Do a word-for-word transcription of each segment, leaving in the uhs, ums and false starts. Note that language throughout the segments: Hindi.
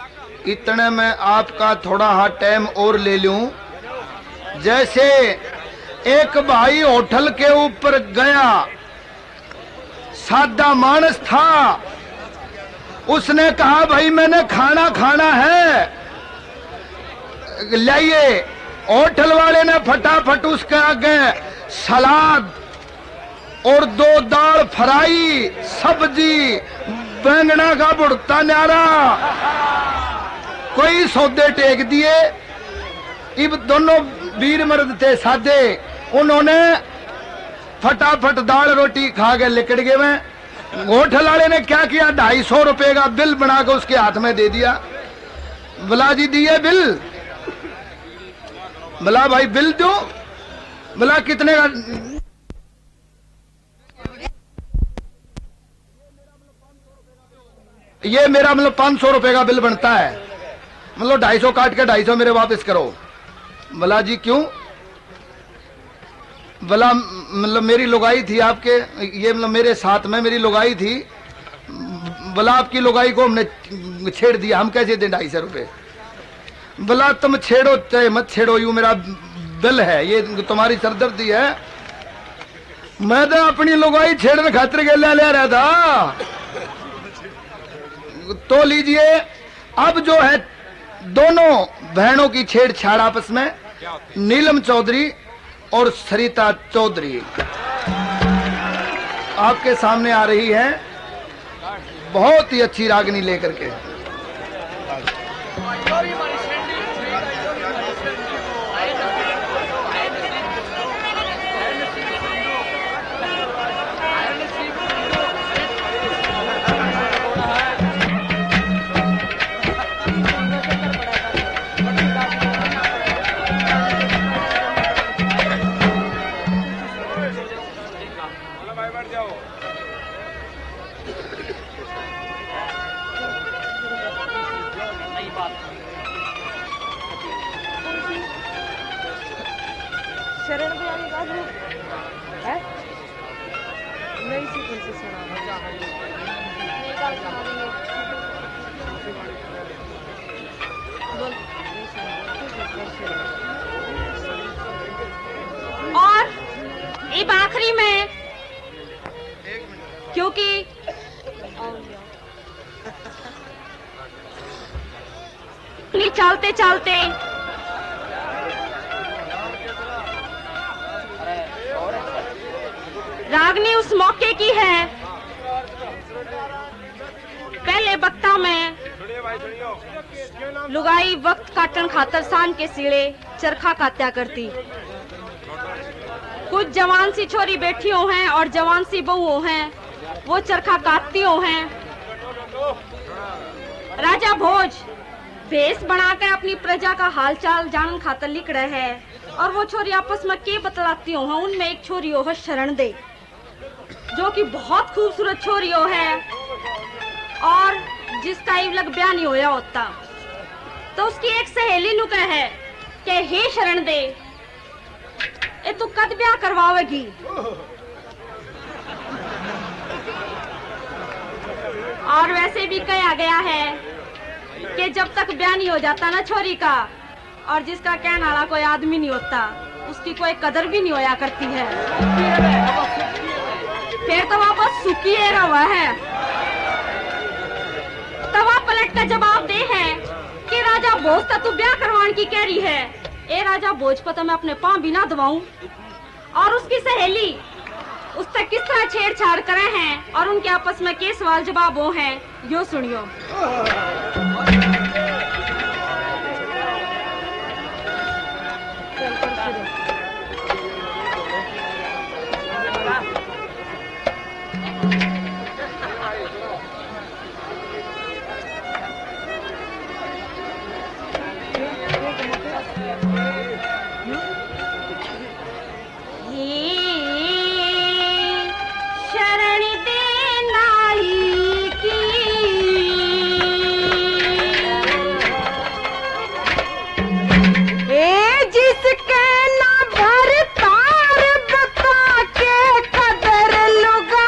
इतने में आपका थोड़ा हाँ टाइम और ले लूं। जैसे एक भाई होटल के ऊपर गया, सादा मानस था, उसने कहा भाई मैंने खाना खाना है, लाइए। होटल वाले ने फटाफट उसके आगे सलाद और दो दाल फ्राई, सब्जी, बैंगना का भुर्ता न्यारा, कोई सौदे टेक दिए। इब दोनों वीर मर्द थे सादे, उन्होंने फटाफट दाल रोटी खा के लिकड़ गए। मैं होटल वाले ने क्या किया, ढाई सौ रुपए का बिल बनाकर उसके हाथ में दे दिया। बोला जी दिए बिल? बोला भाई बिल दो। बोला कितने का? ये मेरा मतलब पांच सौ रुपए का बिल बनता है, मतलब ढाई सौ काट के ढाई सौ मेरे वापस करो। बोला जी क्यों? बोला मतलब मेरी लुगाई थी आपके, ये मतलब मेरे साथ में मेरी लुगाई थी। बोला आपकी लुगाई को हमने छेड़ दिया, हम कैसे दें ढाई सौ रुपए? बोला तुम छेड़ो चाहे मत छेड़ो, यू मेरा बिल है, ये तुम्हारी सरदर्दी है। मैं तो अपनी लुगाई छेड़ने खातिर के ले ले रहा था। तो लीजिए, अब जो है दोनों बहनों की छेड़छाड़ आपस में, नीलम चौधरी और सरिता चौधरी आपके सामने आ रही है, बहुत ही अच्छी रागनी लेकर के। शरण बयानी का है नई सीक्वेंस से सुना और एक आखिरी में, क्योंकि चलते चलते रागनी उस मौके की है। पहले बक्ता में लुगाई वक्त काटन खातर सान के सीड़े चरखा कात्या करती। कुछ जवान सी छोरी बैठी हो हैं और जवान सी बहुओं हैं, वो चरखा काटती हो हैं। राजा भोज भेष बनाकर अपनी प्रजा का हालचाल जानन खातर लिख रहे हैं और वो छोरी आपस में के बतलाती हो हैं। उनमें एक छोरी हो है शरण दे, जो कि बहुत खूबसूरत छोरी हो है और जिसका इवलग ब्याह नहीं होया होता। तो उसकी एक सहेली नु कहे कि हे शरण दे, ए तू कद ब्याह करवावेगी? और वैसे भी कहा गया है कि जब तक ब्याह नहीं हो जाता ना छोरी का, और जिसका कहने वाला कोई आदमी नहीं होता, उसकी कोई कदर भी नहीं होया करती है। फिर तो वह बस सुखी रहा है। तवा पलट का जवाब दे है कि राजा भोज तक तू ब्याह करवाने की कह रही है। ए राजा भोज को तो मैं अपने पांव भी ना दबाऊं। और उसकी सहेली उस तक किस तरह छेड़छाड़ करे हैं और उनके आपस में के सवाल जवाब वो हैं, यो सुनियो।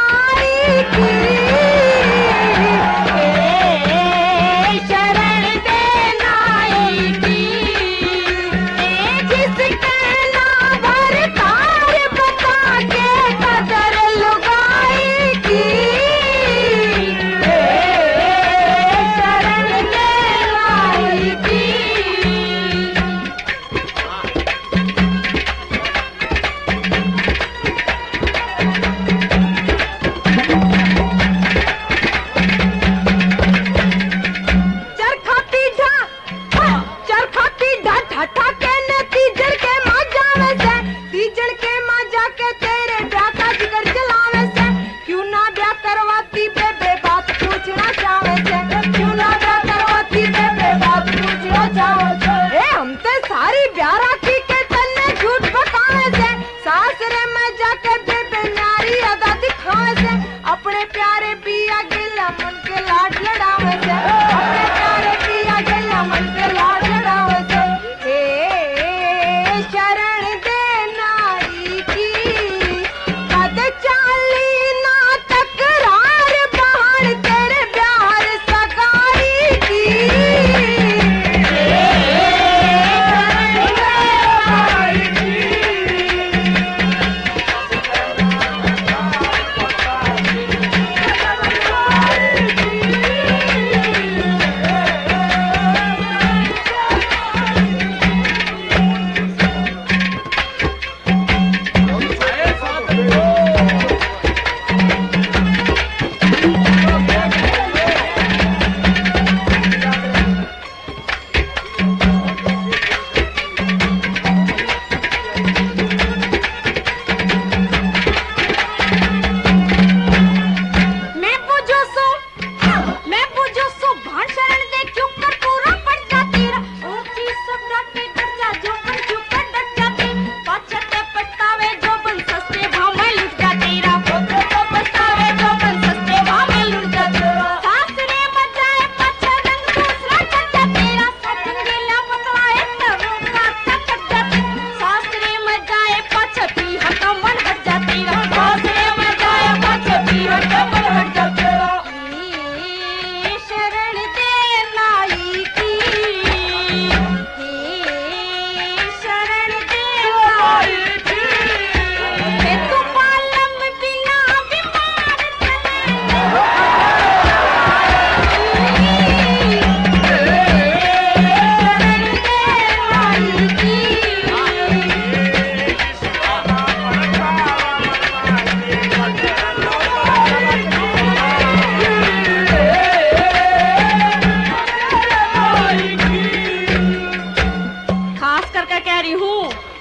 शरण दे कर कह रही हूँ